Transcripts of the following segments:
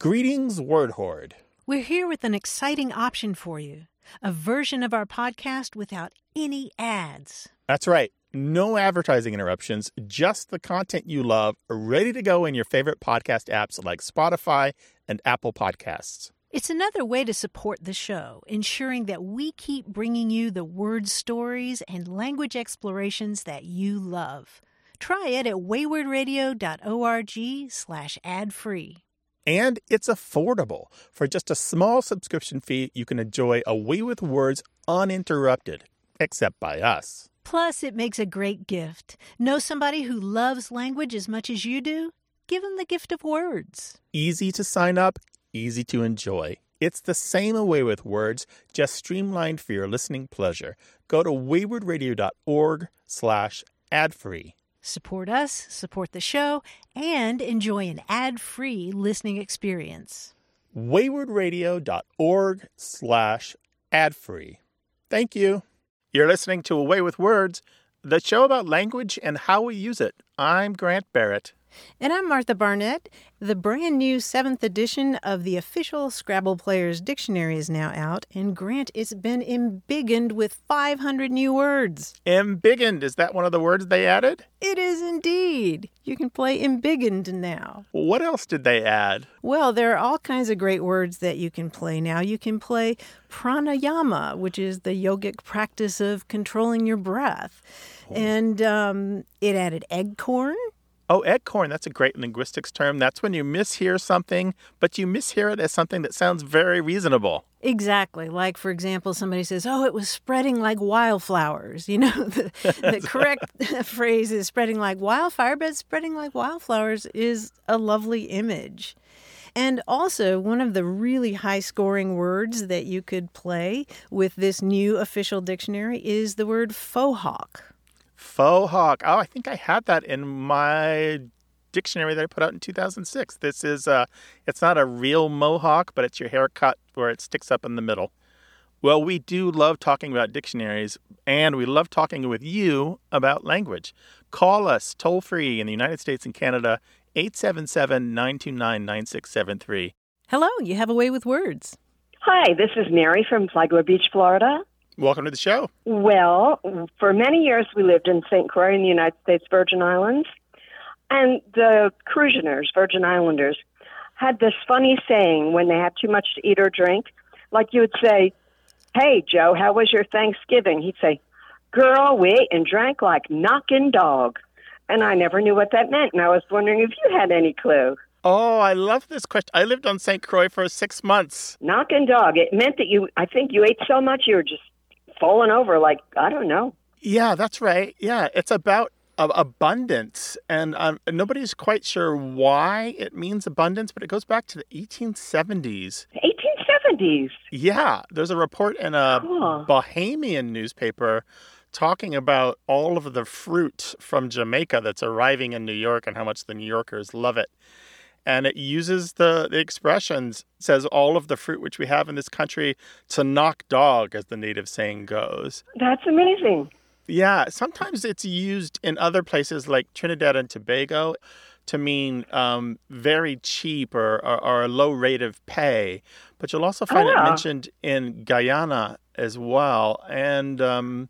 Greetings, Word Horde. We're here with an exciting option for you. A version of our podcast without any ads. That's right. No advertising interruptions, just the content you love, ready to go in your favorite podcast apps like Spotify and Apple Podcasts. It's another way to support the show, ensuring that we keep bringing you the word stories and language explorations that you love. Try it at waywardradio.org/ad-free. And it's affordable. For just a small subscription fee, you can enjoy A Way with Words uninterrupted, except by us. Plus, it makes a great gift. Know somebody who loves language as much as you do? Give them the gift of words. Easy to sign up, easy to enjoy. It's the same A Way with Words, just streamlined for your listening pleasure. Go to waywardradio.org/ad-free. Support us, support the show, and enjoy an ad-free listening experience. waywardradio.org/ad-free. Thank you. You're listening to A Way with Words, the show about language and how we use it. I'm Grant Barrett. And I'm Martha Barnett. The brand new 7th edition of the official Scrabble Players Dictionary is now out, and Grant, it's been embiggened with 500 new words. Embiggened, is that one of the words they added? It is indeed. You can play embiggened now. What else did they add? Well, there are all kinds of great words that you can play now. You can play pranayama, which is the yogic practice of controlling your breath. Oh. And it added eggcorn. Oh, eggcorn, that's a great linguistics term. That's when you mishear something, but you mishear it as something that sounds very reasonable. Exactly. Like, for example, somebody says, oh, it was spreading like wildflowers. You know, the correct phrase is spreading like wildfire, but spreading like wildflowers is a lovely image. And also, one of the really high-scoring words that you could play with this new official dictionary is the word faux hawk. Faux hawk. Oh, I think I had that in my dictionary that I put out in 2006. This is, it's not a real mohawk, but it's your haircut where it sticks up in the middle. Well, we do love talking about dictionaries, and we love talking with you about language. Call us toll-free in the United States and Canada, 877-929-9673. Hello, you have A Way with Words. Hi, this is Mary from Flagler Beach, Florida. Welcome to the show. Well, for many years we lived in St. Croix in the United States Virgin Islands, and the Cruisioners, Virgin Islanders, had this funny saying when they had too much to eat or drink. Like you would say, hey, Joe, how was your Thanksgiving? He'd say, girl, we ate and drank like knockin' dog. And I never knew what that meant, and I was wondering if you had any clue. Oh, I love this question. I lived on St. Croix for 6 months. Knockin' dog. It meant that I think you ate so much you were just falling over like, I don't know. Yeah, that's right. Yeah, it's about abundance. And nobody's quite sure why it means abundance, but it goes back to the 1870s. 1870s? Yeah, there's a report in a Bahamian newspaper talking about all of the fruit from Jamaica that's arriving in New York and how much the New Yorkers love it. And it uses the expressions, says all of the fruit which we have in this country to knock dog, as the native saying goes. That's amazing. Yeah, sometimes it's used in other places like Trinidad and Tobago to mean very cheap or a low rate of pay. But you'll also find it mentioned in Guyana as well. And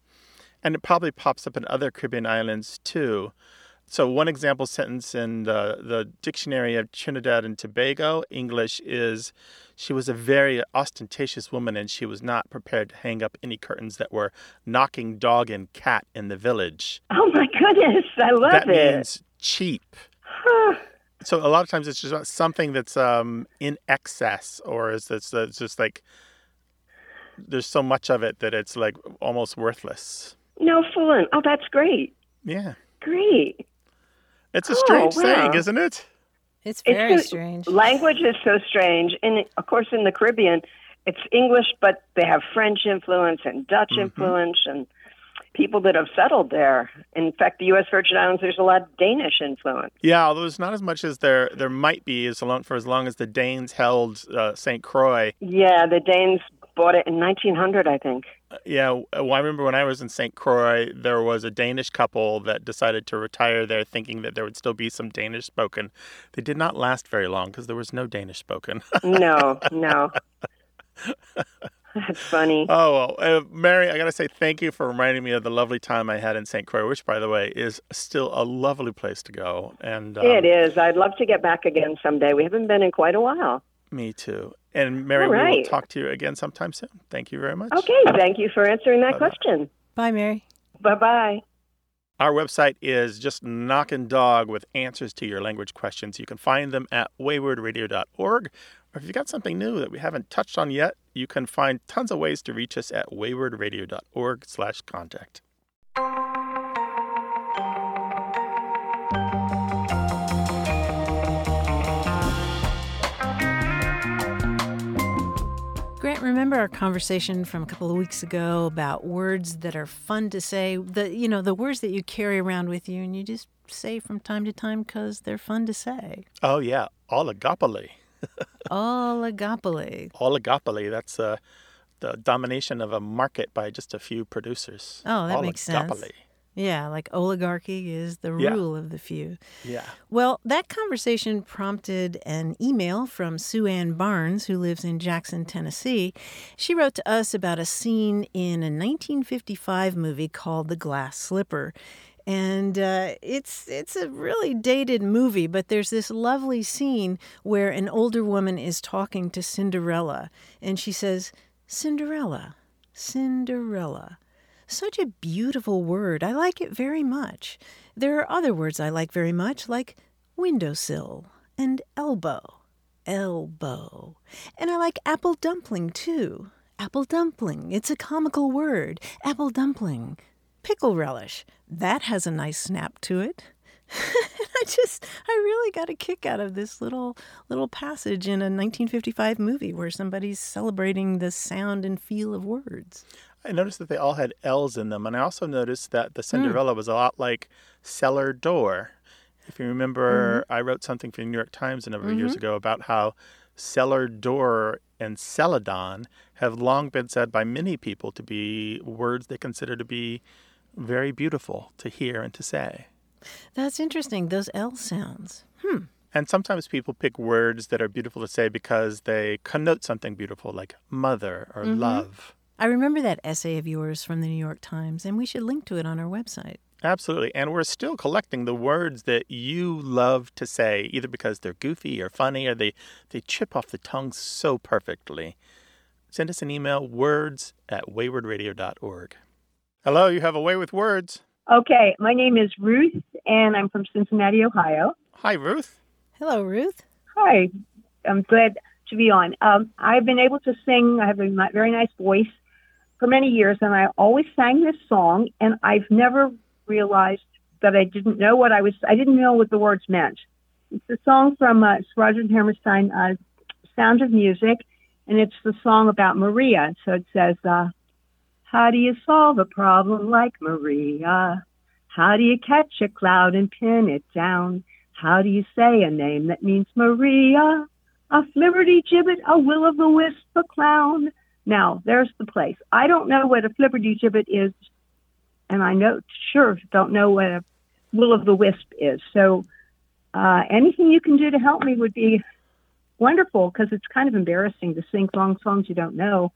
it probably pops up in other Caribbean islands too. So one example sentence in the Dictionary of Trinidad and Tobago English is, she was a very ostentatious woman and she was not prepared to hang up any curtains that were knocking dog and cat in the village. Oh, my goodness. I love it. That means cheap. So a lot of times it's just something that's in excess, or it's just like there's so much of it that it's like almost worthless. No fooling. Oh, that's great. Yeah. Great. It's a strange saying, isn't it? It's very strange. Language is so strange. And, of course, in the Caribbean, it's English, but they have French influence and Dutch influence and people that have settled there. In fact, the U.S. Virgin Islands, there's a lot of Danish influence. Yeah, although it's not as much as there might be for as long as the Danes held St. Croix. Yeah, the Danes bought it in 1900, I think. Yeah, well, I remember when I was in St. Croix, there was a Danish couple that decided to retire there thinking that there would still be some Danish spoken. They did not last very long because there was no Danish spoken. No. That's funny. Oh, well, Mary, I got to say thank you for reminding me of the lovely time I had in St. Croix, which, by the way, is still a lovely place to go. And it is. I'd love to get back again someday. We haven't been in quite a while. Me too. And Mary, we will talk to you again sometime soon. Thank you very much. Okay, thank you for answering that question. Bye, Mary. Bye-bye. Our website is just Knockin' Dog with answers to your language questions. You can find them at waywardradio.org. Or if you've got something new that we haven't touched on yet, you can find tons of ways to reach us at waywardradio.org/contact. Grant, remember our conversation from a couple of weeks ago about words that are fun to say, the words that you carry around with you and you just say from time to time because they're fun to say? Oh, yeah. Oligopoly. Oligopoly. Oligopoly. That's the domination of a market by just a few producers. Oh, that makes sense. Oligopoly. Yeah, like oligarchy is the rule of the few. Yeah. Well, that conversation prompted an email from Sue Ann Barnes, who lives in Jackson, Tennessee. She wrote to us about a scene in a 1955 movie called The Glass Slipper. And it's a really dated movie, but there's this lovely scene where an older woman is talking to Cinderella. And she says, "Cinderella, Cinderella. Such a beautiful word. I like it very much. There are other words I like very much, like windowsill and elbow. Elbow. And I like apple dumpling, too. Apple dumpling. It's a comical word. Apple dumpling. Pickle relish. That has a nice snap to it." I really got a kick out of this little passage in a 1955 movie where somebody's celebrating the sound and feel of words. I noticed that they all had L's in them, and I also noticed that the Cinderella was a lot like cellar door. If you remember, I wrote something for the New York Times a number of years ago about how cellar door and celadon have long been said by many people to be words they consider to be very beautiful to hear and to say. That's interesting, those L sounds. And sometimes people pick words that are beautiful to say because they connote something beautiful, like mother or love. I remember that essay of yours from the New York Times, and we should link to it on our website. Absolutely. And we're still collecting the words that you love to say, either because they're goofy or funny or they chip off the tongue so perfectly. Send us an email, words@waywardradio.org. Hello, you have a way with words. Okay, my name is Ruth, and I'm from Cincinnati, Ohio. Hi, Ruth. Hello, Ruth. Hi, I'm glad to be on. I've been able to sing. I have a very nice voice for many years, and I always sang this song, and I've never realized that I didn't know what the words meant. It's a song from Rodgers and Hammerstein, Sound of Music, and it's the song about Maria. So it says, how do you solve a problem like Maria? How do you catch a cloud and pin it down? How do you say a name that means Maria? A flibberty-gibbet, a will-o'-the-wisp, a clown. Now, there's the place. I don't know what a flibberty-gibbet is, and I don't know what a will-o'-the-wisp is. So anything you can do to help me would be wonderful, because it's kind of embarrassing to sing long songs you don't know.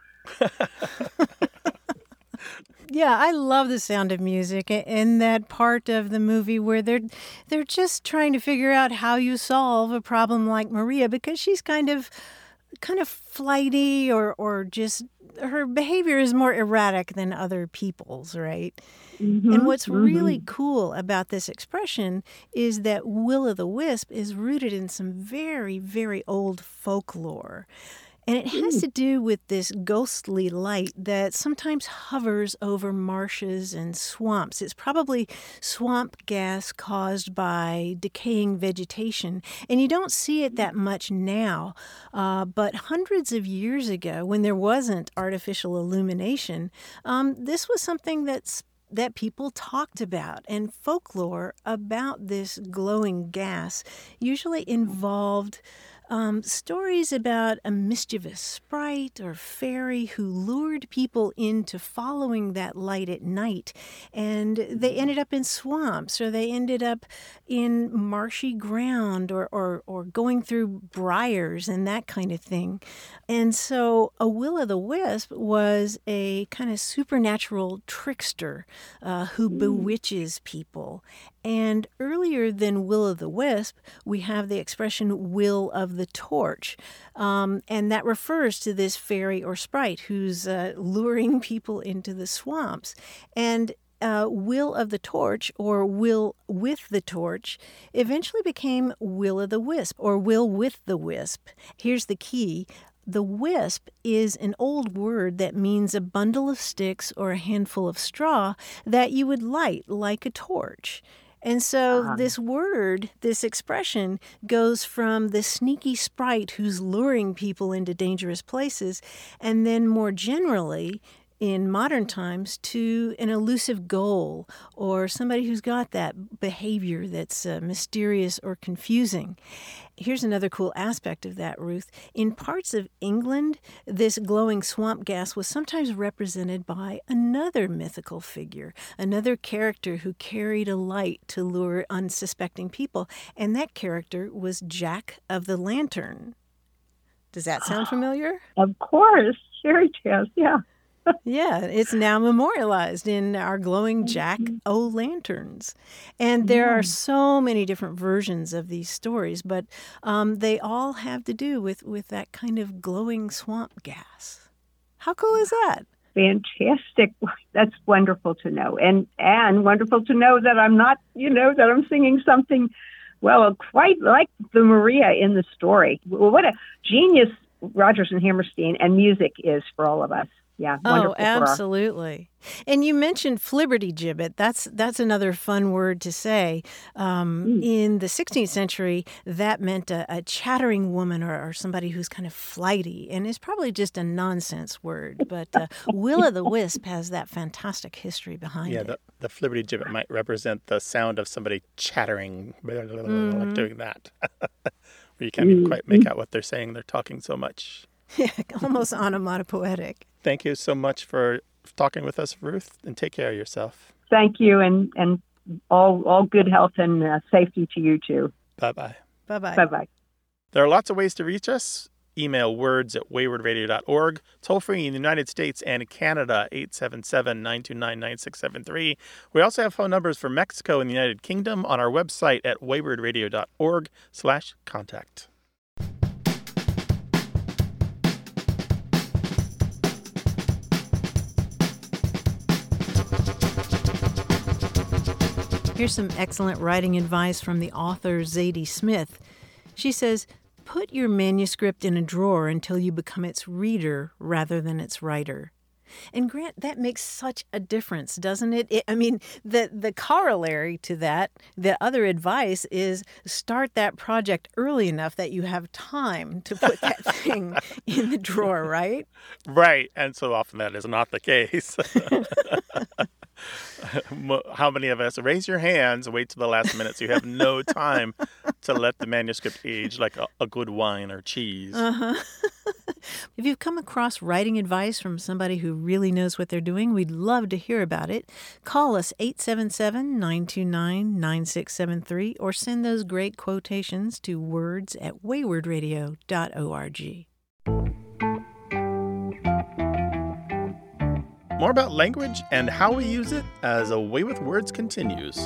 Yeah, I love The Sound of Music and that part of the movie where they're just trying to figure out how you solve a problem like Maria, because she's kind of flighty or just her behavior is more erratic than other people's, right? And what's really cool about this expression is that will-o'-the-wisp is rooted in some very, very old folklore. And it has to do with this ghostly light that sometimes hovers over marshes and swamps. It's probably swamp gas caused by decaying vegetation. And you don't see it that much now. But hundreds of years ago, when there wasn't artificial illumination, this was something that people talked about. And folklore about this glowing gas usually involved stories about a mischievous sprite or fairy who lured people into following that light at night. And they ended up in swamps, or they ended up in marshy ground, or going through briars and that kind of thing. And so a will-o'-the-wisp was a kind of supernatural trickster who bewitches people. And earlier than will-o'-the-wisp, we have the expression will of the torch. And that refers to this fairy or sprite who's luring people into the swamps. And will of the torch, or will with the torch, eventually became will-o'-the-wisp, or will with the wisp. Here's the key. The wisp is an old word that means a bundle of sticks or a handful of straw that you would light like a torch. And so this word, this expression, goes from the sneaky sprite who's luring people into dangerous places, and then more generally, in modern times, to an elusive goal or somebody who's got that behavior that's mysterious or confusing. Here's another cool aspect of that, Ruth. In parts of England, this glowing swamp gas was sometimes represented by another mythical figure, another character who carried a light to lure unsuspecting people, and that character was Jack of the Lantern. Does that sound familiar? Of course. Fairy tales, yeah. Yeah, it's now memorialized in our glowing jack-o'-lanterns. And there are so many different versions of these stories, but they all have to do with that kind of glowing swamp gas. How cool is that? Fantastic. That's wonderful to know. And wonderful to know that I'm not, that I'm singing something, quite like the Maria in the story. What a genius Rodgers and Hammerstein and music is for all of us. Yeah. Oh, absolutely. And you mentioned flibbertigibbet. That's another fun word to say. In the 16th century, that meant a chattering woman or somebody who's kind of flighty, and it's probably just a nonsense word. But will-o'-the-wisp has that fantastic history behind it. Yeah, the flibbertigibbet might represent the sound of somebody chattering, like doing that, where you can't even quite make out what they're saying. They're talking so much. Yeah, almost onomatopoetic. Thank you so much for talking with us, Ruth, and take care of yourself. Thank you, and all good health and safety to you, too. Bye-bye. Bye-bye. Bye-bye. There are lots of ways to reach us. Email words@waywardradio.org. Toll free in the United States and Canada, 877-929-9673. We also have phone numbers for Mexico and the United Kingdom on our website at waywardradio.org/contact. Here's some excellent writing advice from the author Zadie Smith. She says, put your manuscript in a drawer until you become its reader rather than its writer. And Grant, that makes such a difference, doesn't it? The corollary to that, the other advice is start that project early enough that you have time to put that thing in the drawer, right? Right. And so often that is not the case. How many of us raise your hands, wait till the last minute so you have no time to let the manuscript age like a good wine or cheese? If you've come across writing advice from somebody who really knows what they're doing, we'd love to hear about it. Call us 877-929-9673 or send those great quotations to words@waywardradio.org. More about language and how we use it as A Way with Words continues.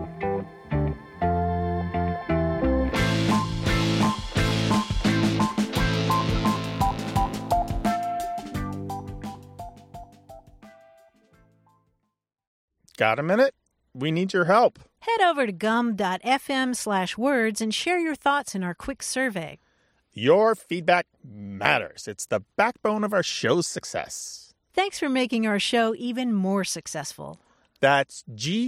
Got a minute? We need your help. Head over to gum.fm/words and share your thoughts in our quick survey. Your feedback matters. It's the backbone of our show's success. Thanks for making our show even more successful. That's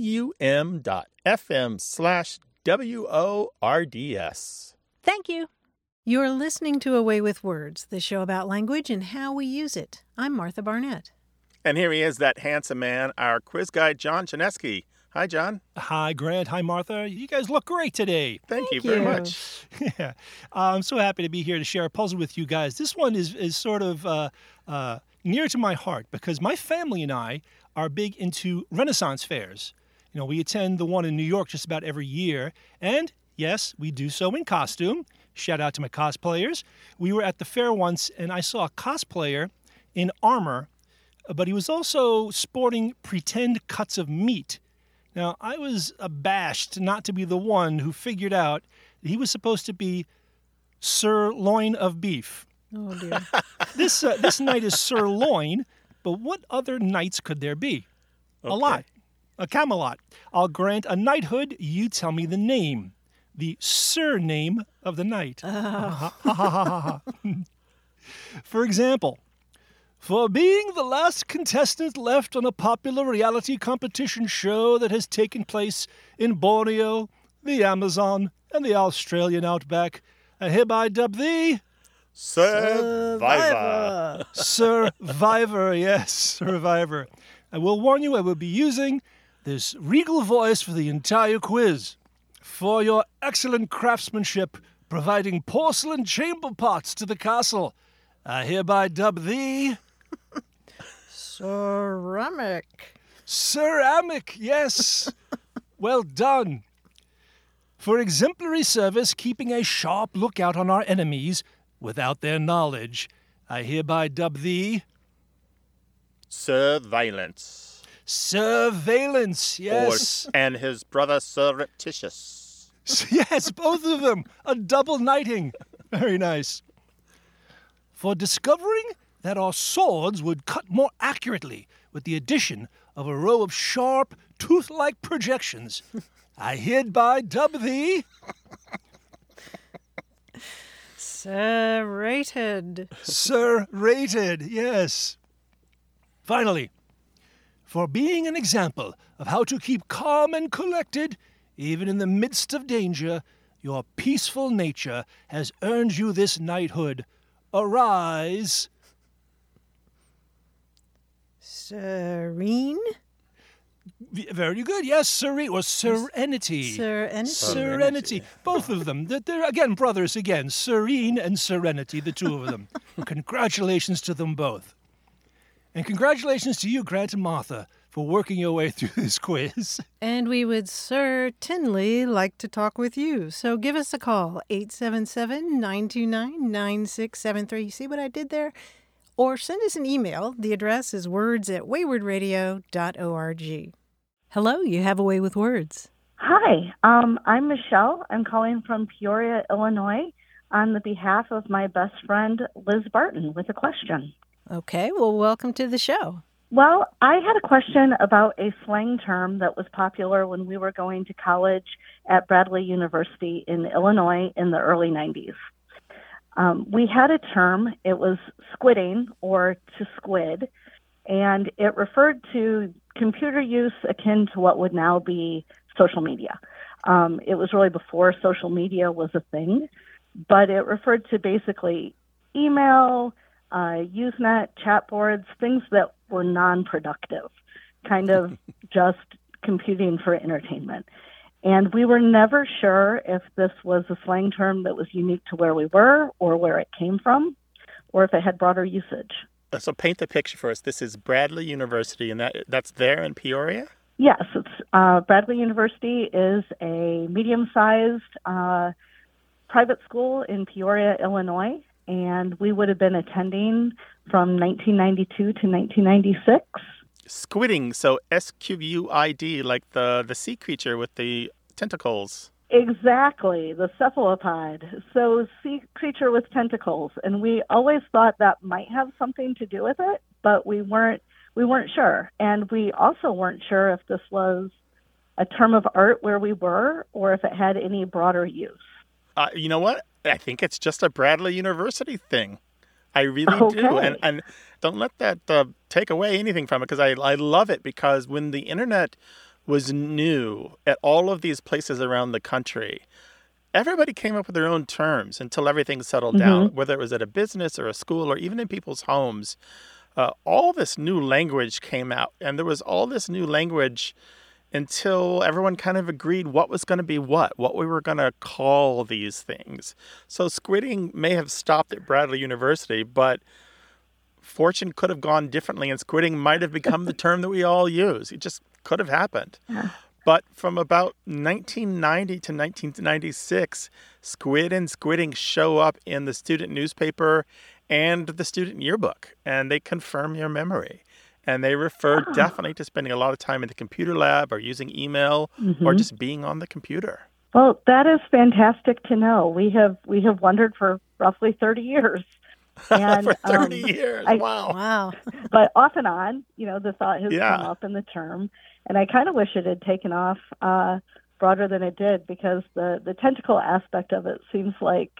gum.fm/WORDS. Thank you. You're listening to A Way with Words, the show about language and how we use it. I'm Martha Barnett. And here he is, that handsome man, our quiz guy, John Chaneski. Hi, John. Hi, Grant. Hi, Martha. You guys look great today. Thank you very much. Yeah. I'm so happy to be here to share a puzzle with you guys. This one is sort of near to my heart because my family and I are big into Renaissance fairs. You know, we attend the one in New York just about every year. And, yes, we do so in costume. Shout out to my cosplayers. We were at the fair once, and I saw a cosplayer in armor, but he was also sporting pretend cuts of meat. Now, I was abashed not to be the one who figured out that he was supposed to be sirloin of beef. Oh, dear. This knight is sirloin, but what other knights could there be? Okay. A lot. A Camelot. I'll grant a knighthood. You tell me the name. The surname of the knight. For example, for being the last contestant left on a popular reality competition show that has taken place in Borneo, the Amazon, and the Australian outback, I hereby dub thee Survivor. Survivor, yes, Survivor. I will warn you, I will be using this regal voice for the entire quiz. For your excellent craftsmanship, providing porcelain chamber pots to the castle, I hereby dub thee Ceramic, yes. Well done. For exemplary service, keeping a sharp lookout on our enemies without their knowledge, I hereby dub thee Surveillance. Surveillance, yes. And his brother Surreptitious. Yes, both of them. A double knighting. Very nice. For discovering that our swords would cut more accurately with the addition of a row of sharp, tooth-like projections, I hereby dub thee Serrated. Serrated, yes. Finally, for being an example of how to keep calm and collected, even in the midst of danger, your peaceful nature has earned you this knighthood. Arise. Serene? Very good. Yes, serene or serenity. Serenity. Both of them. They're again brothers again. Serene and Serenity, the two of them. Congratulations to them both. And congratulations to you, Grant and Martha, for working your way through this quiz. And we would certainly like to talk with you. So give us a call, 877-929-9673. See what I did there? Or send us an email. The address is words@waywardradio.org. Hello, you have a way with words. Hi, I'm Michelle. I'm calling from Peoria, Illinois, on the behalf of my best friend, Liz Barton, with a question. Okay, well, welcome to the show. Well, I had a question about a slang term that was popular when we were going to college at Bradley University in Illinois in the early 90s. We had a term, it was squidding or to squid, and it referred to computer use akin to what would now be social media. It was really before social media was a thing, but it referred to basically email, Usenet, chat boards, things that were non-productive, kind of just computing for entertainment. And we were never sure if this was a slang term that was unique to where we were or where it came from, or if it had broader usage. So paint the picture for us. This is Bradley University, and that's there in Peoria? Yes, it's Bradley University is a medium-sized private school in Peoria, Illinois, and we would have been attending from 1992 to 1996. Squidding, so S-Q-U-I-D, like the sea creature with the tentacles. Exactly, the cephalopod. So sea creature with tentacles. And we always thought that might have something to do with it, but we weren't sure. And we also weren't sure if this was a term of art where we were or if it had any broader use. You know what? I think it's just a Bradley University thing. I really do. And don't let that take away anything from it, because I love it, because when the internet was new at all of these places around the country, everybody came up with their own terms until everything settled down, whether it was at a business or a school or even in people's homes. All this new language came out, and there was all this new language until everyone kind of agreed what was going to be what we were going to call these things. So squidding may have stopped at Bradley University, but fortune could have gone differently, and squidding might have become the term that we all use. It just could have happened. Yeah. But from about 1990 to 1996, squid and squidding show up in the student newspaper and the student yearbook, and they confirm your memory. And they refer definitely to spending a lot of time in the computer lab or using email or just being on the computer. Well, that is fantastic to know. We have wondered for roughly 30 years. And, for 30 years, wow. Wow. But off and on, the thought has come up in the term. And I kind of wish it had taken off broader than it did, because the tentacle aspect of it seems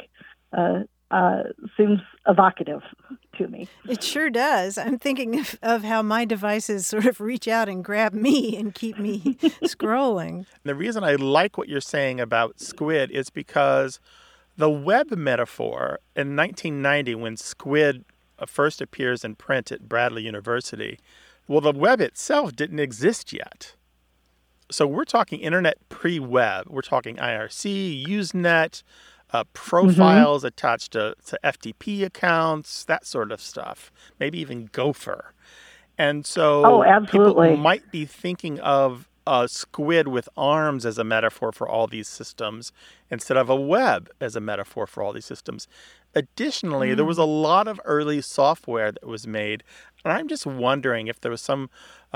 evocative to me. It sure does. I'm thinking of how my devices sort of reach out and grab me and keep me scrolling. The reason I like what you're saying about squid is because the web metaphor in 1990, when squid first appears in print at Bradley University, well, the web itself didn't exist yet. So we're talking internet pre-web. We're talking IRC, Usenet, profiles attached to FTP accounts, that sort of stuff, maybe even Gopher. And so people might be thinking of a squid with arms as a metaphor for all these systems instead of a web as a metaphor for all these systems. Additionally, there was a lot of early software that was made, and I'm just wondering if there was some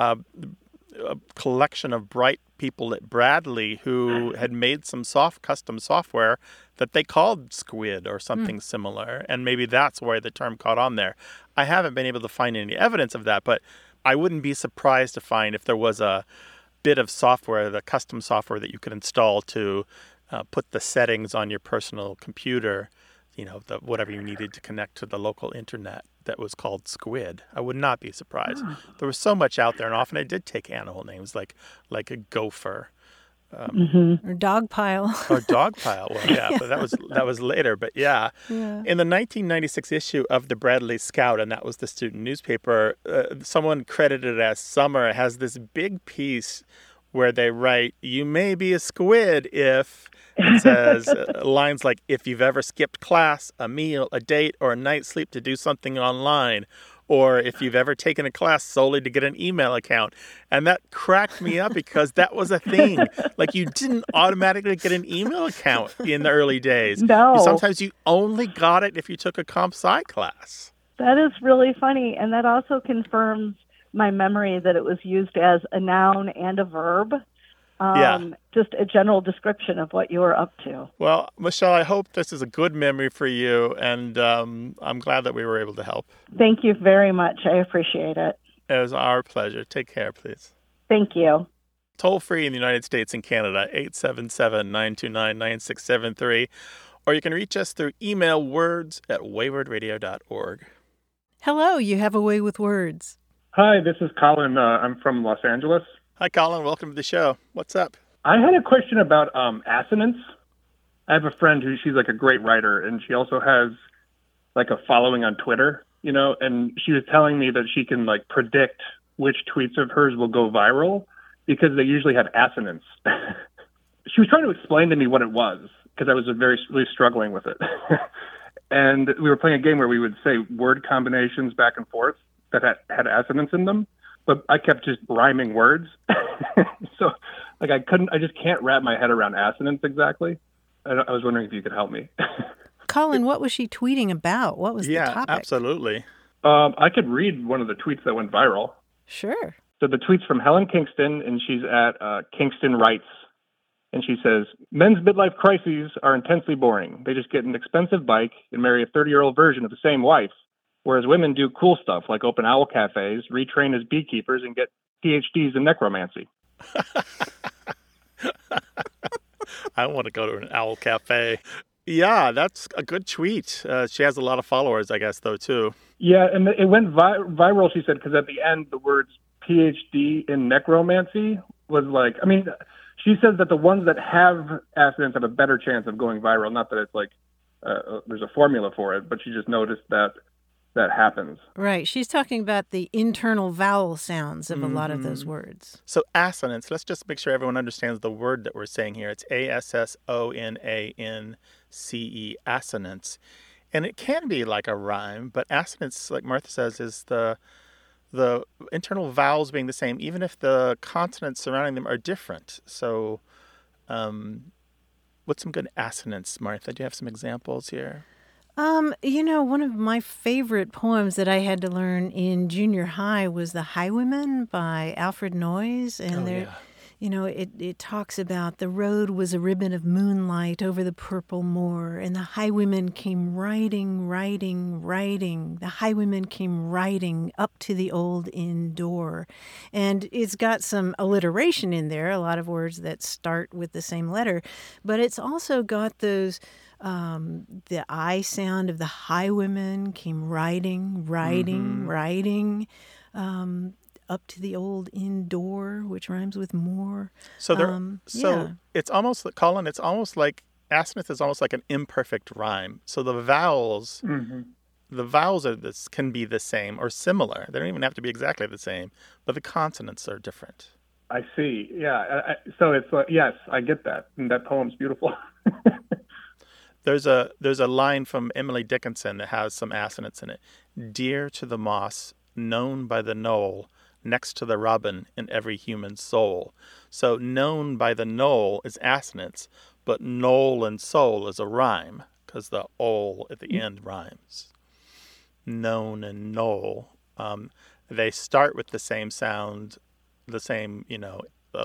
a collection of bright people at Bradley who had made some custom software that they called Squid or something similar. And maybe that's why the term caught on there. I haven't been able to find any evidence of that, but I wouldn't be surprised to find if there was a bit of software, the custom software that you could install to put the settings on your personal computer, whatever you needed to connect to the local internet, that was called Squid. I would not be surprised. There was so much out there, and often it did take animal names like a gopher. Or dogpile. Or dogpile. Well, yeah, but that was later. But yeah. In the 1996 issue of the Bradley Scout, and that was the student newspaper, someone credited as Summer has this big piece where they write, "You may be a squid if..." It says lines like, "If you've ever skipped class, a meal, a date, or a night's sleep to do something online," or "if you've ever taken a class solely to get an email account." And that cracked me up because that was a thing. Like, you didn't automatically get an email account in the early days. No. Sometimes you only got it if you took a comp sci class. That is really funny. And that also confirms my memory that it was used as a noun and a verb. Just a general description of what you were up to. Well, Michelle, I hope this is a good memory for you, and I'm glad that we were able to help. Thank you very much. I appreciate it. It was our pleasure. Take care, please. Thank you. Toll free in the United States and Canada, 877-929-9673. Or you can reach us through email, words@waywardradio.org. Hello, you have a way with words. Hi, this is Colin. I'm from Los Angeles. Hi, Colin. Welcome to the show. What's up? I had a question about assonance. I have a friend she's like a great writer, and she also has like a following on Twitter, and she was telling me that she can like predict which tweets of hers will go viral because they usually have assonance. She was trying to explain to me what it was because I was really struggling with it. And we were playing a game where we would say word combinations back and forth that had assonance in them. But I kept just rhyming words. So I just can't wrap my head around assonance exactly. I was wondering if you could help me. Colin, what was she tweeting about? What was the topic? Yeah, absolutely. I could read one of the tweets that went viral. Sure. So the tweet's from Helen Kingston, and she's at Kingston Writes. And she says, "Men's midlife crises are intensely boring. They just get an expensive bike and marry a 30-year-old version of the same wife. Whereas women do cool stuff like open owl cafes, retrain as beekeepers, and get PhDs in necromancy." I want to go to an owl cafe. Yeah, that's a good tweet. She has a lot of followers, I guess, though, too. Yeah, and it went viral, she said, because at the end, the words PhD in necromancy was like, she says that the ones that have assonance have a better chance of going viral. Not that it's like there's a formula for it, but she just noticed that that happens. Right. She's talking about the internal vowel sounds of a lot of those words. So assonance, let's just make sure everyone understands the word that we're saying here. It's ASSONANCE, assonance. And it can be like a rhyme, but assonance, like Martha says, is the internal vowels being the same, even if the consonants surrounding them are different. So what's some good assonance, Martha? Do you have some examples here? One of my favorite poems that I had to learn in junior high was The Highwayman by Alfred Noyes. And it talks about the road was a ribbon of moonlight over the purple moor, and the highwayman came riding, riding, riding. The highwayman came riding up to the old inn door. And it's got some alliteration in there, a lot of words that start with the same letter, but it's also got those the I sound of the highwayman came riding, riding, riding, up to the old inn door, which rhymes with more. So it's almost like, Colin, it's almost like assonance is almost like an imperfect rhyme. So the vowels can be the same or similar. They don't even have to be exactly the same, but the consonants are different. I see. Yeah. So it's yes, I get that. And that poem's beautiful. There's a line from Emily Dickinson that has some assonance in it. Dear to the moss, known by the knoll, next to the robin in every human soul. So known by the knoll is assonance, but knoll and soul is a rhyme because the ol at the end rhymes. Known and knoll, they start with the same sound, the same, no,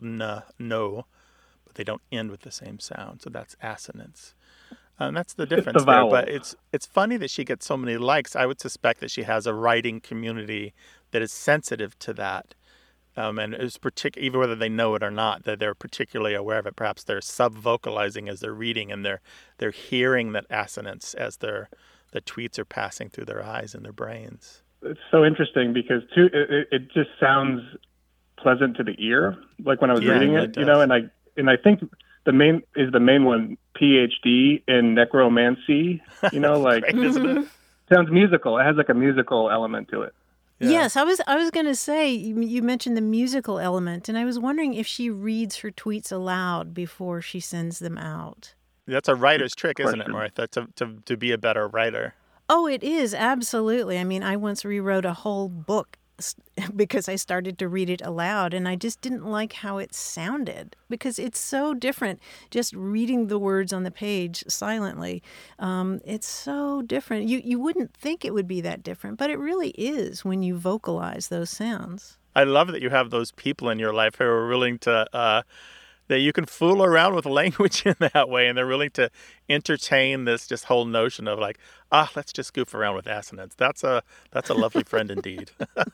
but they don't end with the same sound. So that's assonance. And that's the difference there. But it's funny that she gets so many likes. I would suspect that she has a writing community that is sensitive to that. And is even whether they know it or not, that they're particularly aware of it. Perhaps they're sub-vocalizing as they're reading, and they're hearing that assonance as the tweets are passing through their eyes and their brains. It's so interesting because it just sounds pleasant to the ear. Like when I was reading it, and I think the main one PhD in necromancy. Great, isn't it? Sounds musical. It has like a musical element to it. Yeah. Yes, I was going to say, you mentioned the musical element, and I was wondering if she reads her tweets aloud before she sends them out. That's a writer's trick, isn't it, Martha, to be a better writer? Oh, it is, absolutely. I mean, I once rewrote a whole book because I started to read it aloud, and I just didn't like how it sounded because it's so different just reading the words on the page silently. It's so different. You wouldn't think it would be that different, but it really is when you vocalize those sounds. I love that you have those people in your life who are willing to that you can fool around with language in that way, and they're willing to entertain this just whole notion of like, let's just goof around with assonance. That's a lovely friend indeed.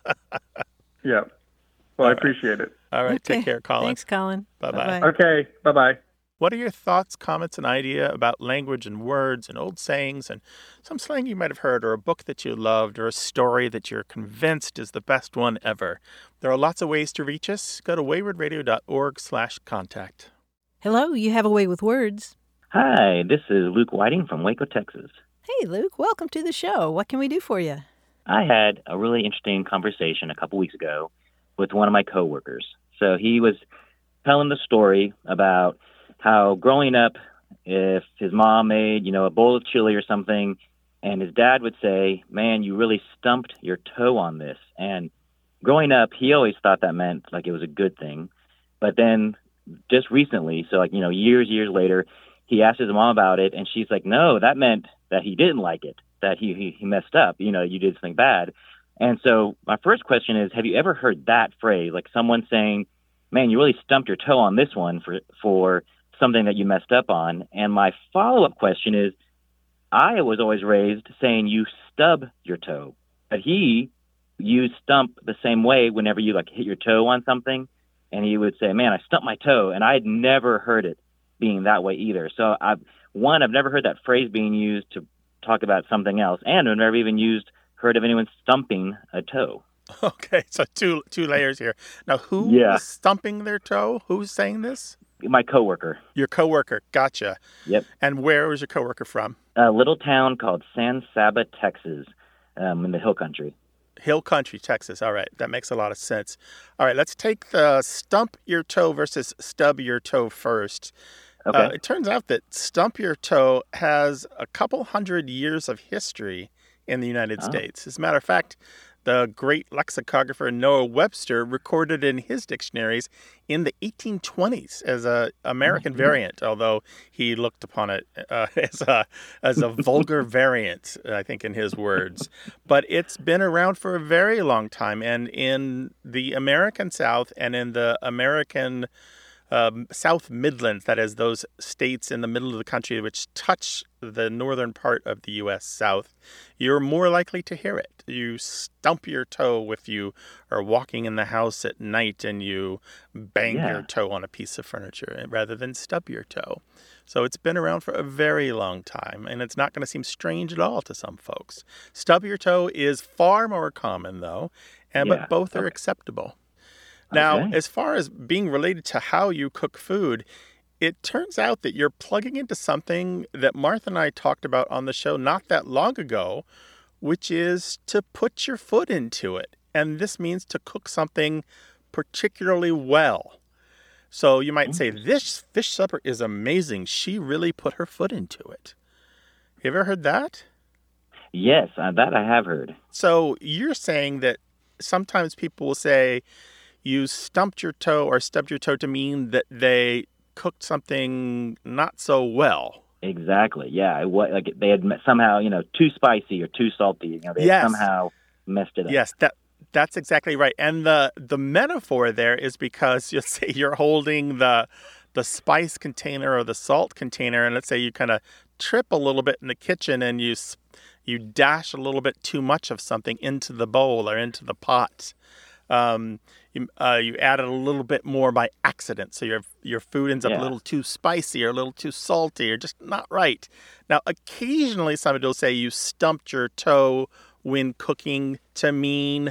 Yeah. Well, I appreciate it. All right. Okay. Take care, Colin. Thanks, Colin. Bye-bye. Okay. Bye-bye. What are your thoughts, comments, and idea about language and words and old sayings and some slang you might have heard, or a book that you loved, or a story that you're convinced is the best one ever? There are lots of ways to reach us. Go to waywardradio.org/contact. Hello, you have a way with words. Hi, this is Luke Whiting from Waco, Texas. Hey, Luke, welcome to the show. What can we do for you? I had a really interesting conversation a couple weeks ago with one of my coworkers. So he was telling the story about how growing up, if his mom made, a bowl of chili or something, and his dad would say, man, you really stumped your toe on this. And growing up, he always thought that meant like it was a good thing. But then just recently, so years later, he asked his mom about it, and she's like, no, that meant that he didn't like it, that he messed up, you did something bad. And so my first question is, have you ever heard that phrase, like someone saying, man, you really stumped your toe on this one for something that you messed up on? And my follow-up question is, I was always raised saying you stub your toe, but he used stump the same way whenever you hit your toe on something, and he would say, man, I stumped my toe, and I had never heard it being that way either. So I've never heard that phrase being used to talk about something else, and I've never even heard of anyone stumping a toe. Okay, so two layers here. Now, who is stumping their toe? Who's saying this? My coworker. Your coworker, gotcha. Yep. And where was your coworker from? A little town called San Saba, Texas. in the hill country. Hill country, Texas. All right. That makes a lot of sense. All right. Let's take the stump your toe versus stub your toe first. Okay. It turns out that stump your toe has a couple hundred years of history in the United States. As a matter of fact, the great lexicographer Noah Webster recorded in his dictionaries in the 1820s as an American variant, although he looked upon it as a vulgar variant, I think, in his words. But it's been around for a very long time, and in the American South and in the American South Midlands, that is, those states in the middle of the country which touch the northern part of the U.S. South, you're more likely to hear it. You stump your toe if you are walking in the house at night and you bang your toe on a piece of furniture rather than stub your toe. So it's been around for a very long time, and it's not going to seem strange at all to some folks. Stub your toe is far more common, though, but both are acceptable. Now, as far as being related to how you cook food, it turns out that you're plugging into something that Martha and I talked about on the show not that long ago, which is to put your foot into it. And this means to cook something particularly well. So you might say, this fish supper is amazing. She really put her foot into it. You ever heard that? Yes, that I have heard. So you're saying that sometimes people will say, you stumped your toe or stubbed your toe to mean that they cooked something not so well. Exactly. Yeah. Like they had somehow, too spicy or too salty. They had somehow messed it up. Yes, that's exactly right. And the metaphor there is because you'll say you're holding the spice container or the salt container, and let's say you kind of trip a little bit in the kitchen and you dash a little bit too much of something into the bowl or into the pot. You added a little bit more by accident, so your food ends up a little too spicy or a little too salty or just not right. Now, occasionally somebody will say you stumped your toe when cooking to mean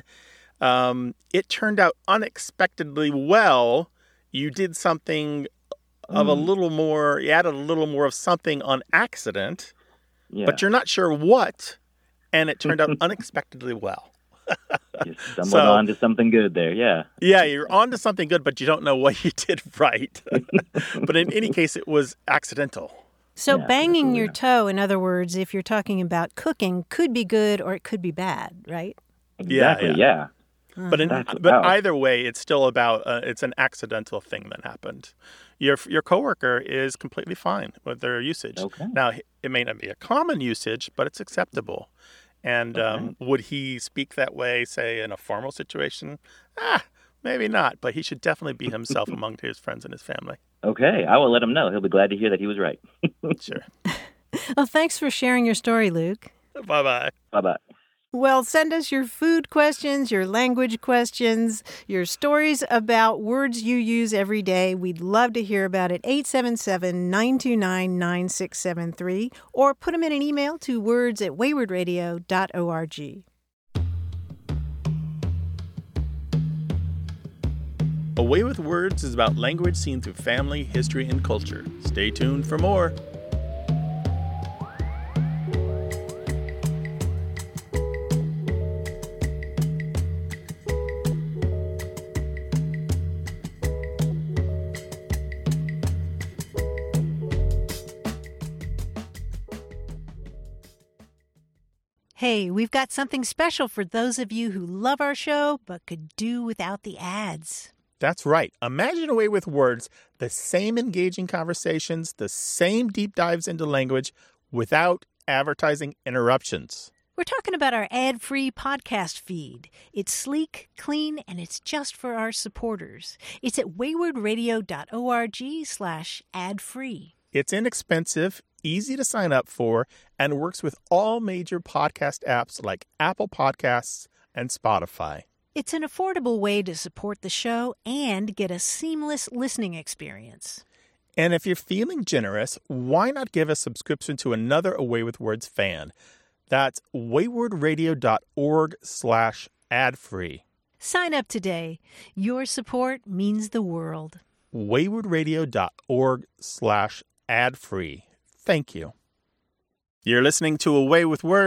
it turned out unexpectedly well. You did something of a little more, you added a little more of something on accident, but you're not sure what, and it turned out unexpectedly well. You stumbled onto something good there, Yeah, you're onto something good, but you don't know what you did right. But in any case, it was accidental. So banging your toe, in other words, if you're talking about cooking, could be good or it could be bad, right? Exactly, yeah. But either way, it's still about it's an accidental thing that happened. Your coworker is completely fine with their usage. Okay. Now, it may not be a common usage, but it's acceptable. And would he speak that way, say, in a formal situation? Maybe not, but he should definitely be himself among his friends and his family. Okay, I will let him know. He'll be glad to hear that he was right. Sure. Well, thanks for sharing your story, Luke. Bye-bye. Bye-bye. Well, send us your food questions, your language questions, your stories about words you use every day. We'd love to hear about it. 877-929-9673, or put them in an email to words@waywardradio.org. A Way with Words is about language seen through family, history, and culture. Stay tuned for more. Hey, we've got something special for those of you who love our show but could do without the ads. That's right. Imagine A Way with Words, the same engaging conversations, the same deep dives into language without advertising interruptions. We're talking about our ad-free podcast feed. It's sleek, clean, and it's just for our supporters. It's at waywardradio.org/ad-free. It's inexpensive, easy to sign up for, and works with all major podcast apps like Apple Podcasts and Spotify. It's an affordable way to support the show and get a seamless listening experience. And if you're feeling generous, why not give a subscription to another A Way with Words fan? That's waywardradio.org/ad-free. Sign up today. Your support means the world. waywardradio.org/ad-free. Thank you. You're listening to A Way with Words.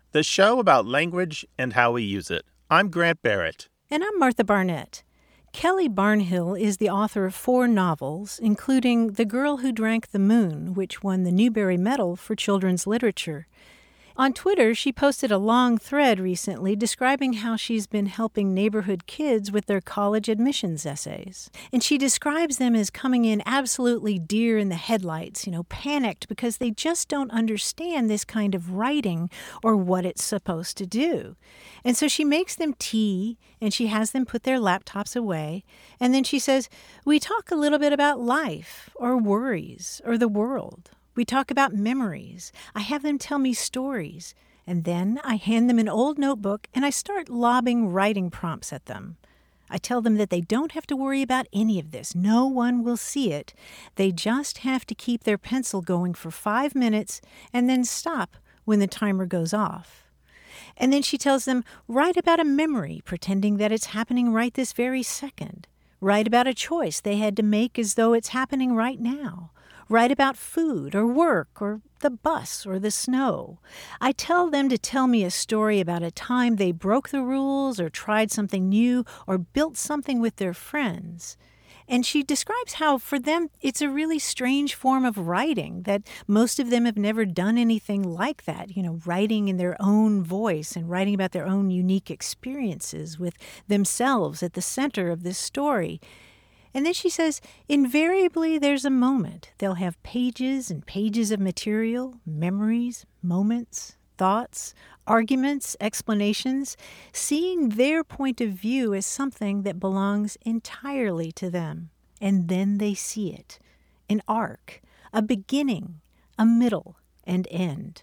the show about language and how we use it. I'm Grant Barrett. And I'm Martha Barnett. Kelly Barnhill is the author of 4 novels, including The Girl Who Drank the Moon, which won the Newbery Medal for Children's Literature. On Twitter, she posted a long thread recently describing how she's been helping neighborhood kids with their college admissions essays. And she describes them as coming in absolutely deer in the headlights, panicked because they just don't understand this kind of writing or what it's supposed to do. And so she makes them tea and she has them put their laptops away. And then she says, we talk a little bit about life or worries or the world. We talk about memories. I have them tell me stories. And then I hand them an old notebook and I start lobbing writing prompts at them. I tell them that they don't have to worry about any of this. No one will see it. They just have to keep their pencil going for 5 minutes and then stop when the timer goes off. And then she tells them, write about a memory, pretending that it's happening right this very second. Write about a choice they had to make as though it's happening right now. Write about food or work or the bus or the snow. I tell them to tell me a story about a time they broke the rules or tried something new or built something with their friends. And she describes how, for them, it's a really strange form of writing, that most of them have never done anything like that, writing in their own voice and writing about their own unique experiences with themselves at the center of this story. And then she says, invariably there's a moment. They'll have pages and pages of material, memories, moments, thoughts, arguments, explanations, seeing their point of view as something that belongs entirely to them. And then they see it, an arc, a beginning, a middle, and end.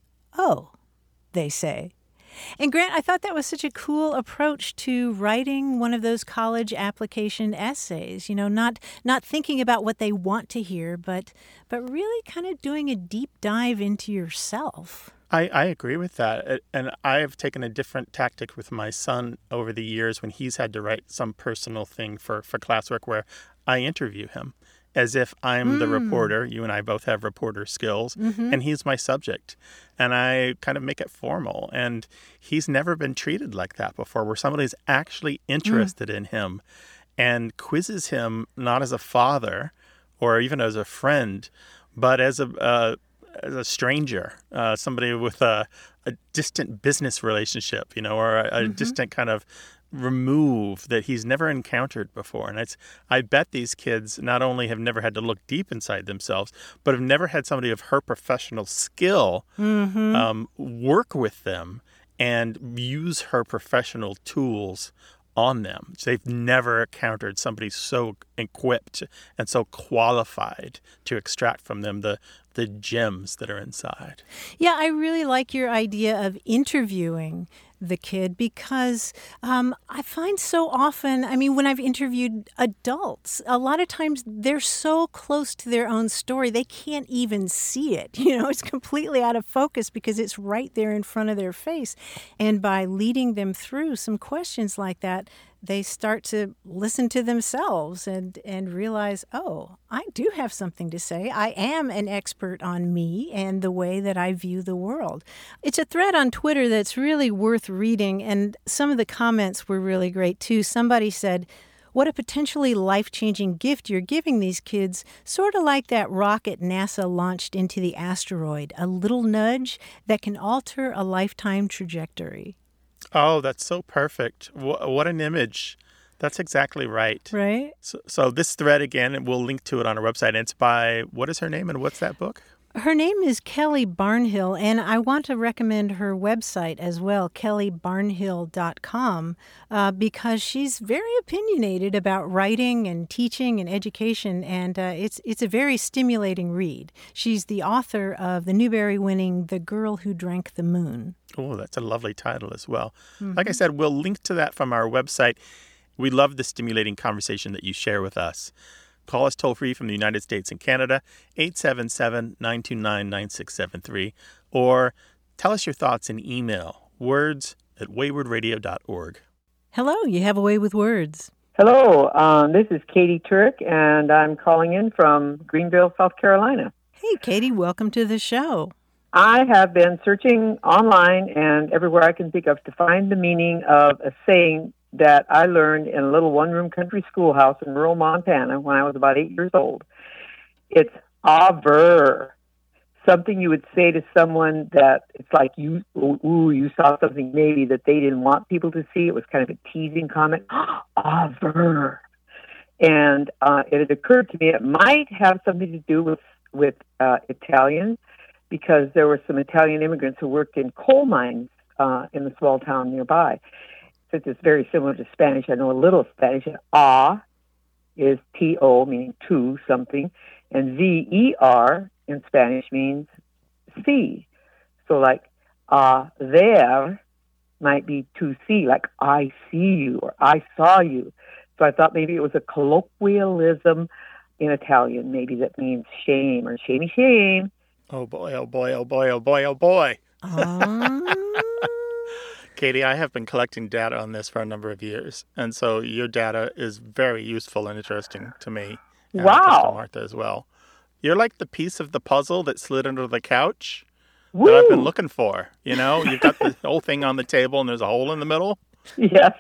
Oh, they say. And Grant, I thought that was such a cool approach to writing one of those college application essays, not thinking about what they want to hear, but really kind of doing a deep dive into yourself. I agree with that. And I have taken a different tactic with my son over the years when he's had to write some personal thing for classwork where I interview him as if I'm the reporter. You and I both have reporter skills, and he's my subject. And I kind of make it formal. And he's never been treated like that before, where somebody's actually interested in him and quizzes him not as a father or even as a friend, but as a stranger, somebody with a distant business relationship, or a distant kind of remove that he's never encountered before. And I bet these kids not only have never had to look deep inside themselves, but have never had somebody of her professional skill work with them and use her professional tools on them. So they've never encountered somebody so equipped and so qualified to extract from them the gems that are inside. Yeah, I really like your idea of interviewing the kid because I find so often, when I've interviewed adults, a lot of times they're so close to their own story, they can't even see it. It's completely out of focus because it's right there in front of their face. And by leading them through some questions like that, they start to listen to themselves and realize, oh, I do have something to say. I am an expert on me and the way that I view the world. It's a thread on Twitter that's really worth reading, and some of the comments were really great, too. Somebody said, what a potentially life-changing gift you're giving these kids, sort of like that rocket NASA launched into the asteroid, a little nudge that can alter a lifetime trajectory. Oh, that's so perfect. What an image. That's exactly right. Right. So this thread, again, and we'll link to it on our website. And it's by, what is her name and what's that book? Her name is Kelly Barnhill, and I want to recommend her website as well, kellybarnhill.com, because she's very opinionated about writing and teaching and education, and it's a very stimulating read. She's the author of the Newbery-winning The Girl Who Drank the Moon. Oh, that's a lovely title as well. Like I said, we'll link to that from our website. We love the stimulating conversation that you share with us. Call us toll-free from the United States and Canada, 877-929-9673, or tell us your thoughts in email, words@waywardradio.org. Hello, you have a way with words. Hello, this is Katie Turk, and I'm calling in from Greenville, South Carolina. Hey, Katie, welcome to the show. I have been searching online and everywhere I can think of to find the meaning of a saying that I learned in a little one-room country schoolhouse in rural Montana when I was about 8 years old. It's aver, something you would say to someone that it's like you saw something maybe that they didn't want people to see. It was kind of a teasing comment. Aver. And it had occurred to me it might have something to do with Italian, because there were some Italian immigrants who worked in coal mines in the small town nearby. Since it's very similar to Spanish, I know a little Spanish. And is T-O, meaning to something, and V-E-R in Spanish means see. So like there might be to see, like I see you or I saw you. So I thought maybe it was a colloquialism in Italian, maybe that means shame or shamey shame. Oh boy, oh boy, oh boy, oh boy, oh boy. Katie, I have been collecting data on this for a number of years, and so your data is very useful and interesting to me. And wow. to Martha as well. You're like the piece of the puzzle that slid under the couch Woo. that I've been looking for. You know, you've got the whole thing on the table and there's a hole in the middle. Yes.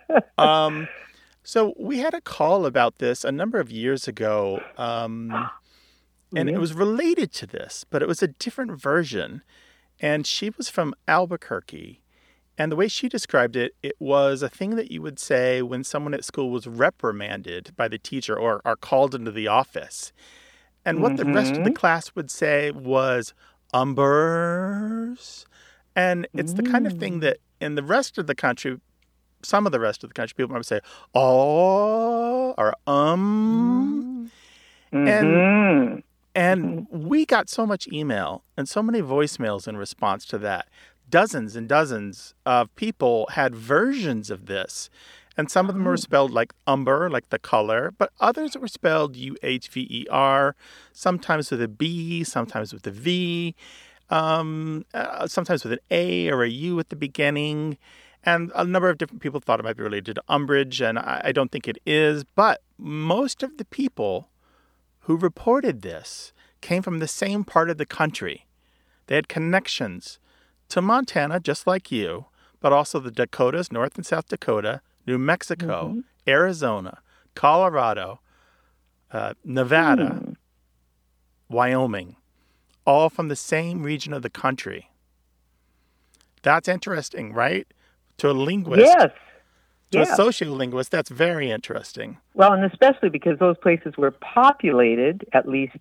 So we had a call about this a number of years ago, and it was related to this, but it was a different version. And she was from Albuquerque. And the way she described it, it was a thing that you would say when someone at school was reprimanded by the teacher or are called into the office. And what the rest of the class would say was, umbers. And it's the kind of thing that in the rest of the country, some of the rest of the country, people might say, oh, or And we got so much email and so many voicemails in response to that. Dozens and dozens of people had versions of this. And some of them were spelled like umber, like the color, but others were spelled U-H-V-E-R, sometimes with a B, sometimes with a V, sometimes with an A or a U at the beginning. And a number of different people thought it might be related to umbrage, and I don't think it is. But most of the people who reported this came from the same part of the country. They had connections to Montana, just like you, but also the Dakotas, North and South Dakota, New Mexico, Arizona, Colorado, Nevada, Wyoming, all from the same region of the country. That's interesting, right? To a linguist. Yes. To a sociolinguist, that's very interesting. Well, and especially because those places were populated, at least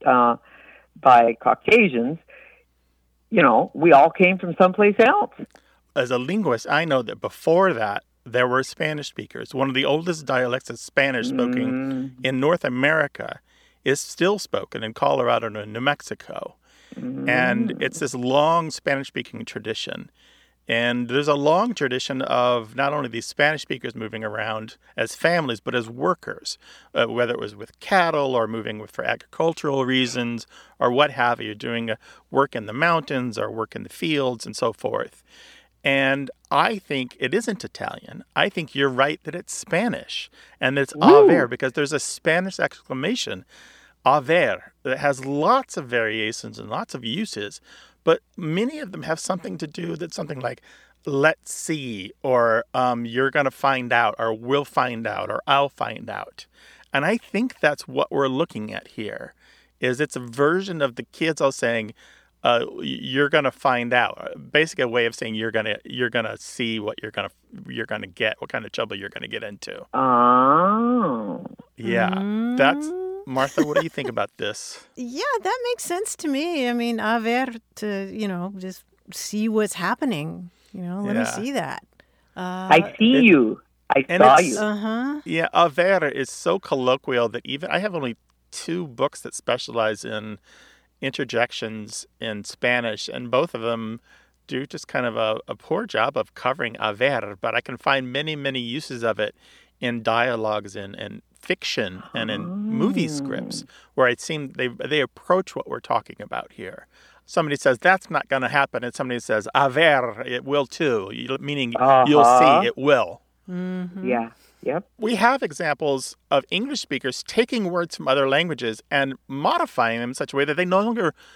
by Caucasians. You know, we all came from someplace else. As a linguist, I know that before that, there were Spanish speakers. One of the oldest dialects of Spanish spoken in North America is still spoken in Colorado and New Mexico. And it's this long Spanish-speaking tradition. And there's a long tradition of not only these Spanish speakers moving around as families, but as workers, whether it was with cattle or moving for agricultural reasons or what have you, doing work in the mountains or work in the fields and so forth. And I think it isn't Italian. I think you're right that it's Spanish and it's haver, because there's a Spanish exclamation, haver, that has lots of variations and lots of uses. But many of them have something to do that's something like, let's see, or you're going to find out, or we'll find out, or I'll find out. And I think that's what we're looking at here, is it's a version of the kids all saying, you're going to find out. Basically a way of saying you're going to see what you're going to get, what kind of trouble you're going to get into. Oh. Yeah. That's... Martha, what do you think about this? Yeah, that makes sense to me. I mean, a ver, to, just see what's happening. Let me see that. I see you. I saw you. Yeah, a ver is so colloquial that even I have only 2 books that specialize in interjections in Spanish, and both of them do just kind of a poor job of covering a ver, but I can find many, many uses of it in dialogues and fiction and in movie scripts where it seems they approach what we're talking about here. Somebody says, that's not going to happen, and somebody says, a ver, it will too, meaning you'll see, it will. Yeah, yep. We have examples of English speakers taking words from other languages and modifying them in such a way that they no longer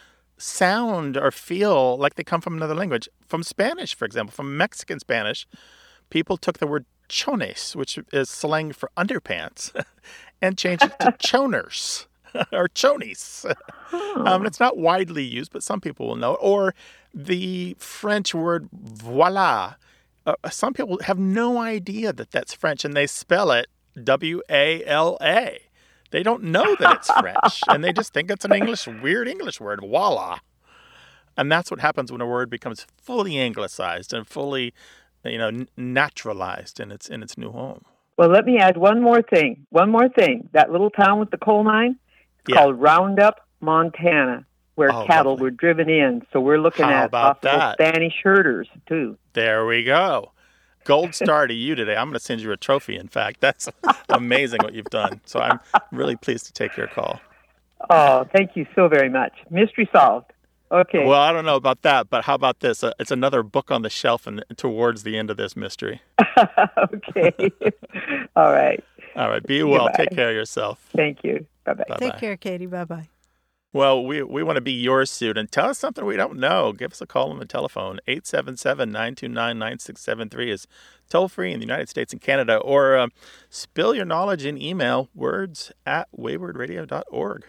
sound or feel like they come from another language. From Spanish, for example, from Mexican Spanish, people took the word chones, which is slang for underpants, and changed it to choners or chonies. It's not widely used, but some people will know. Or the French word voilà. Some people have no idea that that's French, and they spell it W-A-L-A. They don't know that it's French, and they just think it's an weird English word, voila. And that's what happens when a word becomes fully anglicized and fully, naturalized in its new home. Well, let me add one more thing. That little town with the coal mine, called Roundup, Montana, where cattle were driven in. So we're looking at possible Spanish herders, too. There we go. Gold star to you today. I'm going to send you a trophy, in fact. That's amazing what you've done. So I'm really pleased to take your call. Oh, thank you so very much. Mystery solved. Okay. Well, I don't know about that, but how about this? It's another book on the shelf and towards the end of this mystery. Okay. All right. All right. Be well. Goodbye. Take care of yourself. Thank you. Bye-bye. Take care, Katie. Bye-bye. Well, we want to be your student. Tell us something we don't know. Give us a call on the telephone. 877-929-9673 is toll-free in the United States and Canada. Or spill your knowledge in email, words@waywardradio.org.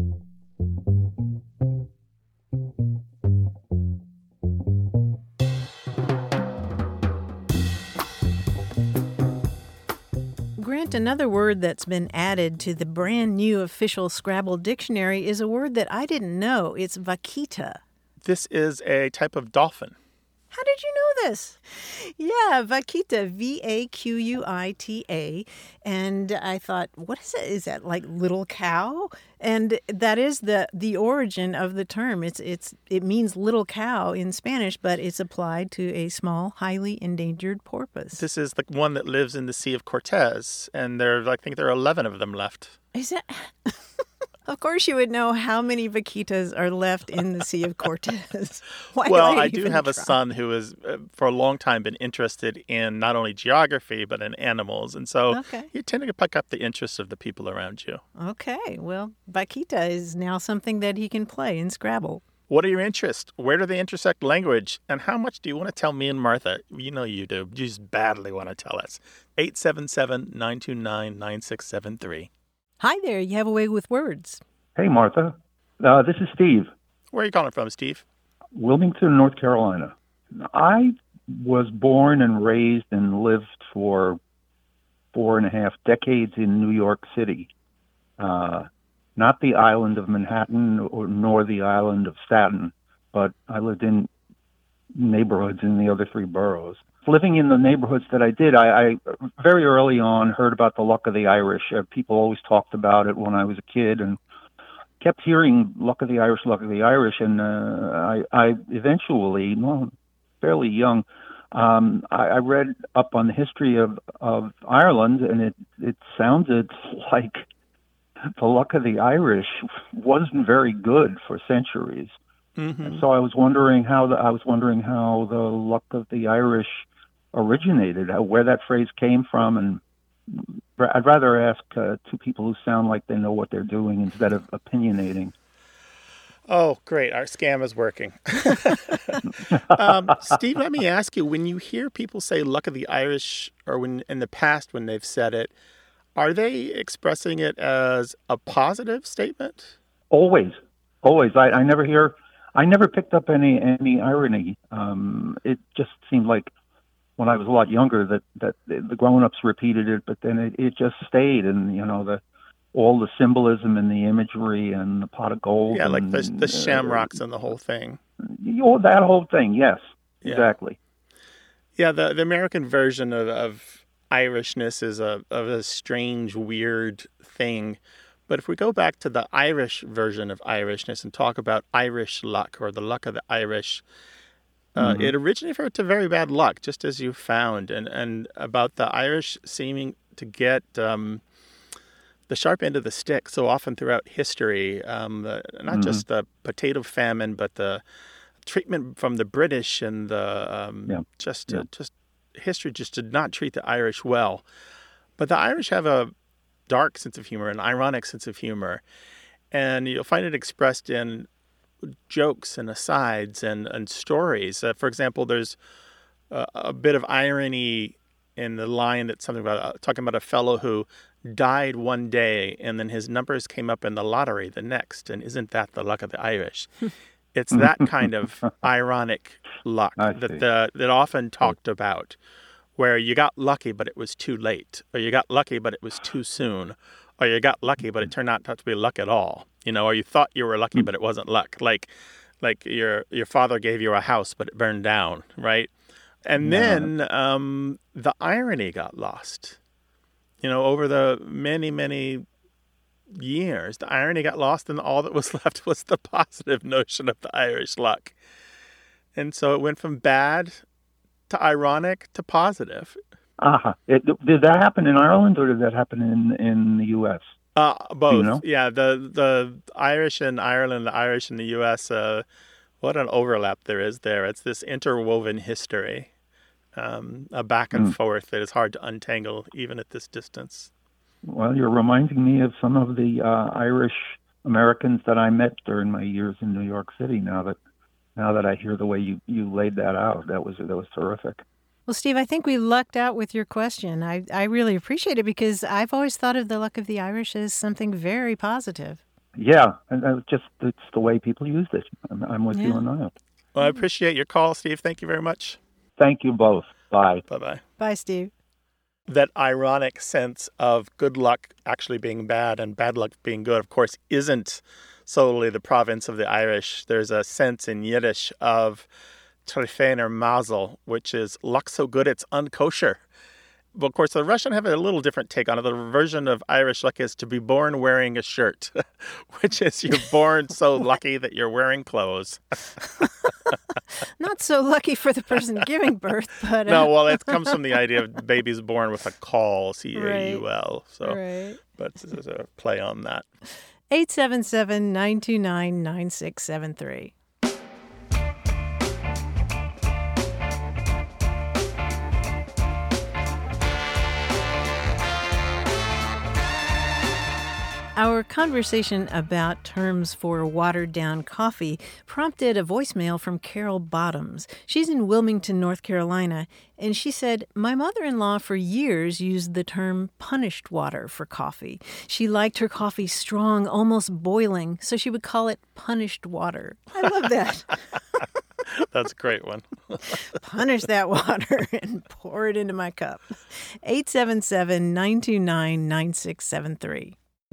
Grant, another word that's been added to the brand new official Scrabble dictionary is a word that I didn't know. It's vaquita. This is a type of dolphin. How did you know this? Yeah, vaquita, V-A-Q-U-I-T-A. And I thought, what is it? Is that like little cow? And that is the origin of the term. It means little cow in Spanish, but it's applied to a small, highly endangered porpoise. This is the one that lives in the Sea of Cortez, and I think there are 11 of them left. Is that... Of course you would know how many vaquitas are left in the Sea of Cortez. Well, I do have a son who has, for a long time, been interested in not only geography, but in animals. And so you tend to pick up the interests of the people around you. Okay. Well, vaquita is now something that he can play in Scrabble. What are your interests? Where do they intersect language? And how much do you want to tell me and Martha? You know you do. You just badly want to tell us. 877-929-9673. Hi there. You have a way with words. Hey, Martha. This is Steve. Where are you calling from, Steve? Wilmington, North Carolina. I was born and raised and lived for 4.5 decades in New York City. Not the island of Manhattan nor the island of Staten, but I lived in neighborhoods in the other 3 boroughs. Living in the neighborhoods that I did, I very early on heard about the luck of the Irish. People always talked about it when I was a kid and kept hearing luck of the Irish, and I eventually, fairly young, I read up on the history of Ireland, and it sounded like the luck of the Irish wasn't very good for centuries. Mm-hmm. And so I was wondering how the luck of the Irish originated, where that phrase came from, and I'd rather ask 2 people who sound like they know what they're doing instead of opinionating. Oh, great. Our scam is working. Steve, let me ask you, when you hear people say luck of the Irish, or when in the past when they've said it, are they expressing it as a positive statement? Always. I never picked up any irony. It just seemed like when I was a lot younger that the grown-ups repeated it, but then it just stayed, and all the symbolism and the imagery and the pot of gold. Yeah, like the shamrocks and the whole thing. That whole thing, yes, yeah. Exactly. Yeah, the American version of Irishness is a strange, weird thing. But if we go back to the Irish version of Irishness and talk about Irish luck, or the luck of the Irish, it originally referred to very bad luck, just as you found, and about the Irish seeming to get the sharp end of the stick so often throughout history, not just the potato famine, but the treatment from the British and the history just did not treat the Irish well. But the Irish have a dark sense of humor, an ironic sense of humor, and you'll find it expressed in jokes and asides and stories. For example, there's a bit of irony in the line that's something about talking about a fellow who died one day and then his numbers came up in the lottery the next. And isn't that the luck of the Irish? It's that kind of ironic luck that often talked about, where you got lucky, but it was too late, or you got lucky, but it was too soon, or you got lucky, but it turned out not to be luck at all, or you thought you were lucky, but it wasn't luck. Like your father gave you a house, but it burned down, right? And then the irony got lost. Over the many, many years, the irony got lost, and all that was left was the positive notion of the Irish luck. And so it went from bad to ironic to positive. Did that happen in Ireland, or did that happen in the U.S.? Both. Yeah, the Irish in Ireland, the Irish in the U.S., what an overlap there is there. It's this interwoven history, a back and forth that is hard to untangle even at this distance. Well, you're reminding me of some of the Irish Americans that I met during my years in New York City. Now that I hear the way you laid that out, that was terrific. Well, Steve, I think we lucked out with your question. I really appreciate it because I've always thought of the luck of the Irish as something very positive. Yeah, and it's the way people used it. I'm with you on that. Well, I appreciate your call, Steve. Thank you very much. Thank you both. Bye. Bye-bye. Bye, Steve. That ironic sense of good luck actually being bad and bad luck being good, of course, isn't solely the province of the Irish. There's a sense in Yiddish of Trefener Mazel, which is luck so good it's unkosher. But of course, the Russian have a little different take on it. The version of Irish luck is to be born wearing a shirt, which is you're born so lucky that you're wearing clothes. Not so lucky for the person giving birth, but... No, well, it comes from the idea of babies born with a caul, C-A-U-L. So, but there's a play on that. 877-929-9673. Our conversation about terms for watered-down coffee prompted a voicemail from Carol Bottoms. She's in Wilmington, North Carolina, and she said, "My mother-in-law for years used the term punished water for coffee. She liked her coffee strong, almost boiling, so she would call it punished water." I love that. That's a great one. Punish that water and pour it into my cup. 877-929-9673.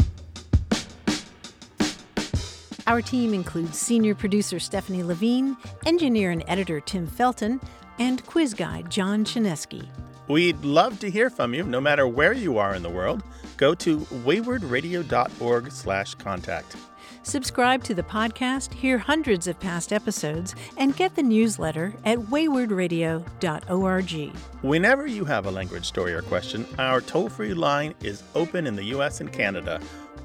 Our team includes senior producer Stephanie Levine, engineer and editor Tim Felton, and quiz guy John Chinesky. We'd love to hear from you, no matter where you are in the world. Go to waywardradio.org/contact. Subscribe to the podcast, hear hundreds of past episodes, and get the newsletter at waywardradio.org. Whenever you have a language story or question, our toll-free line is open in the U.S. and Canada.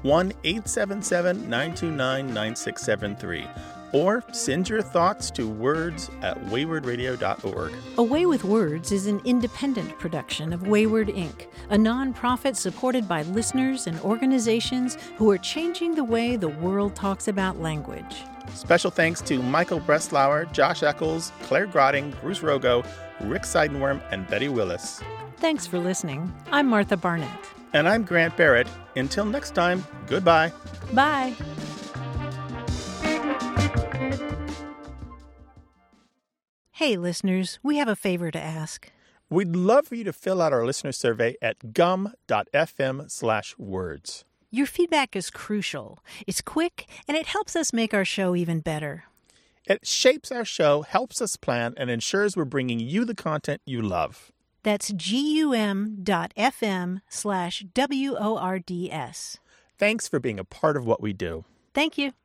1-877-929-9673. Or send your thoughts to words@waywardradio.org. A Way with Words is an independent production of Wayward Inc., a nonprofit supported by listeners and organizations who are changing the way the world talks about language. Special thanks to Michael Breslauer, Josh Eccles, Claire Grotting, Bruce Rogo, Rick Seidenworm, and Betty Willis. Thanks for listening. I'm Martha Barnett. And I'm Grant Barrett. Until next time, goodbye. Bye. Hey, listeners, we have a favor to ask. We'd love for you to fill out our listener survey at gum.fm/words. Your feedback is crucial. It's quick, and it helps us make our show even better. It shapes our show, helps us plan, and ensures we're bringing you the content you love. That's gum.fm/WORDS. Thanks for being a part of what we do. Thank you.